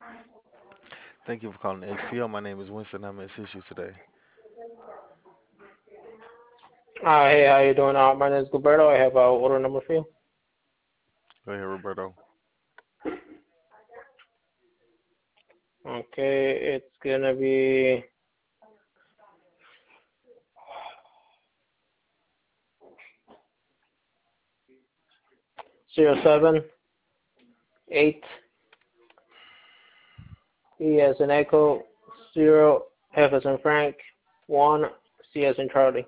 Thank you for calling HPL. My name is Winston. I'm going to assist you today. Hey, how you doing? My name is Gilberto. I have order number for you. Go ahead, Roberto. Okay, it's gonna be 078 E as in Echo, 0 F as in Frank, 1 C as in Charlie.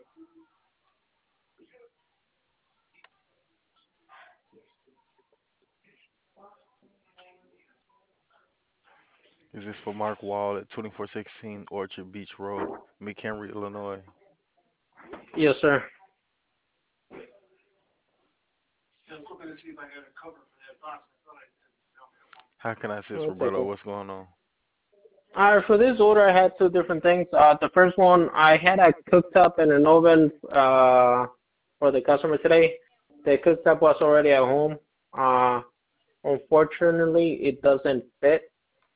Is this for Mark Wall at 2416 Orchard Beach Road, McHenry, Illinois? Yes, sir. How can I assist I'll take Roberto? it. What's going on? For this order, I had two different things. The first one, I had a cooktop and an oven for the customer today. The cooktop was already at home. Uh, Unfortunately, it doesn't fit.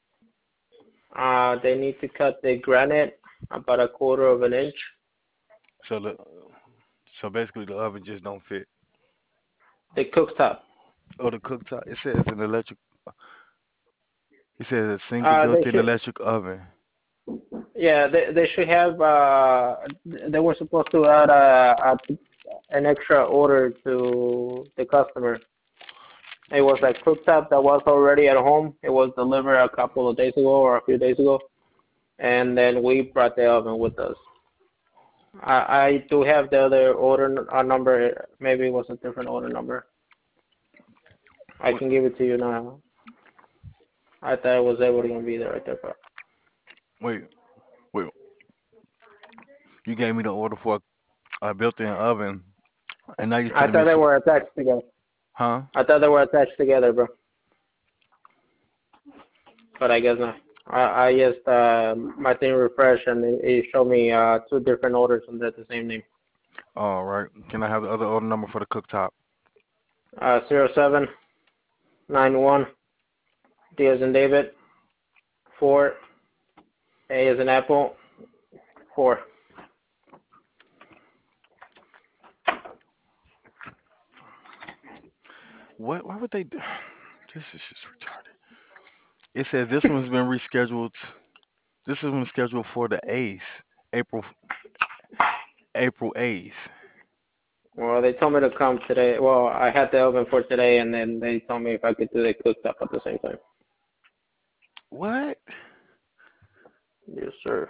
They need to cut the granite about a quarter of an inch. So the so basically the oven just don't fit. The cooktop. Oh, the cooktop. It says an electric. It says a single They built-in should, electric oven. yeah, they should have. They were supposed to add an extra order to the customer. It was a cooktop that was already at home. It was delivered a couple of days ago or a few days ago, and then we brought the oven with us. I do have the other order number. Maybe it was a different order number. I What? can give it to you now. I thought it was able to be there right there, but Wait, wait. You gave me the order for a built-in oven, and now you're I telling me thought it's they for, were attached together. huh? I thought they were attached together, bro. But I guess not. I just my thing refreshed and it showed me two different orders under the same name. All right. Can I have the other order number for the cooktop? 0791 D as in David, 4 A as in Apple, 4. What? Why would they do? This is just retarded. It says this one's been rescheduled. This one was scheduled for the 8th, April April 8th. Well, they told me to come today. Well, I had the oven for today, and then they told me if I could do the cooktop at the same time. What? Yes, sir.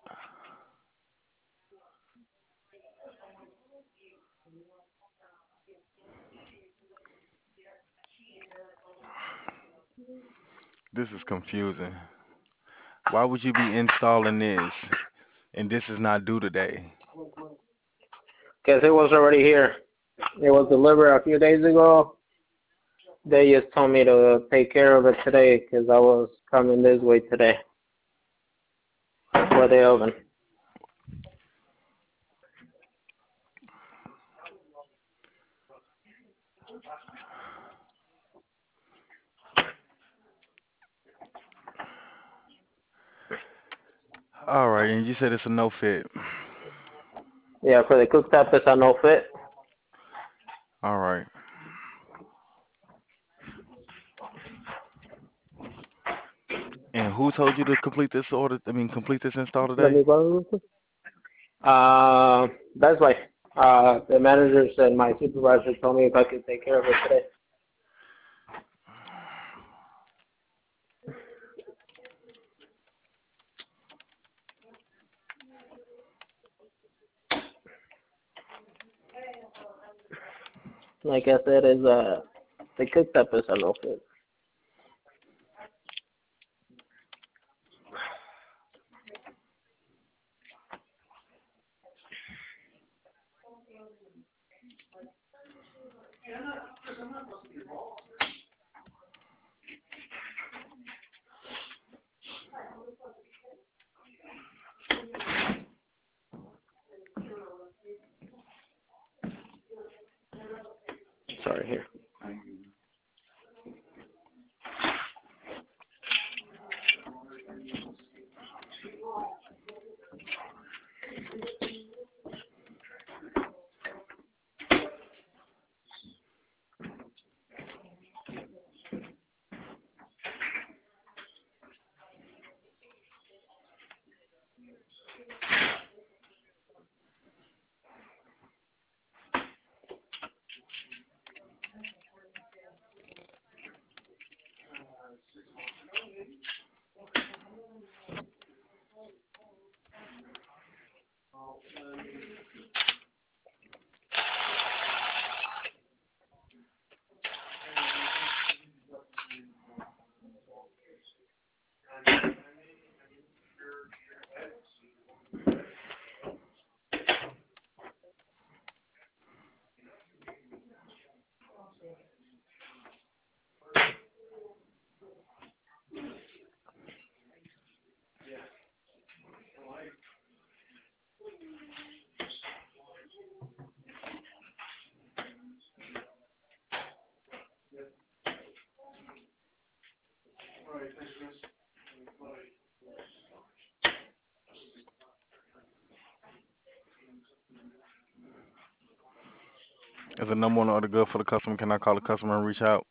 This is confusing. Why would you be installing this and this is not due today? Because it was already here. It was delivered a few days ago. They just told me to take care of it today because I was coming this way today for the oven. All right, and you said it's a no fit. Yeah, for the cooktop, it's a no fit. All right. And who told you to complete this order? I mean, complete this install Let today? me go. That's why the managers and my supervisor told me if I could take care of it today. Like I said, is the cooktop is a no fit. Sorry, here. Is the number one order good for the customer? Can I call the customer and reach out?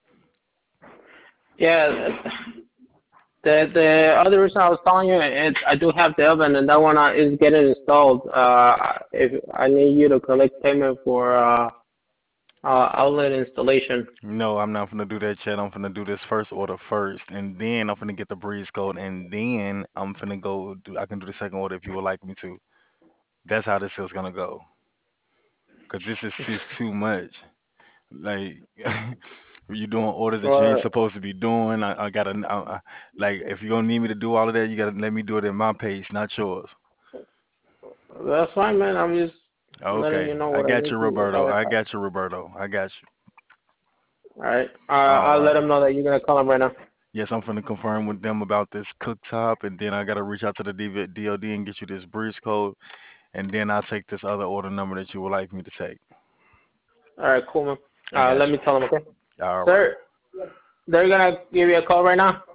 Yeah, the other reason I was telling you is I do have the oven and that one is getting installed. If I need you to collect payment for outlet installation. No, I'm not gonna do that yet. I'm gonna do this first order first, and then I'm gonna get the breeze code, and then I'm gonna go do. I can do the second order if you would like me to. That's how this is gonna go. Cause this is just too much. Like you doing orders that you ain't Well, supposed to be doing. I gotta like if you're gonna need me to do all of that, you gotta let me do it at my pace, not yours. that's fine, man. I'm just letting Okay, you know I what I got need you, to Roberto. have it. I got you, Roberto. I got you. All right. All I'll let right. them know that you're gonna call them right now. Yes, I'm gonna confirm with them about this cooktop, and then I gotta reach out to the DOD and get you this breeze code, and then I'll take this other order number that you would like me to take. All right, cool, man. I got Let me tell them, okay? you. All right. Sir, they're gonna give you a call right now.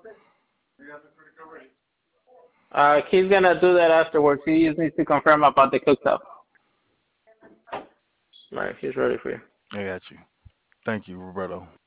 He's gonna do that afterwards. He just needs to confirm about the cooktop. All right, he's ready for you. I got you. Thank you, Roberto.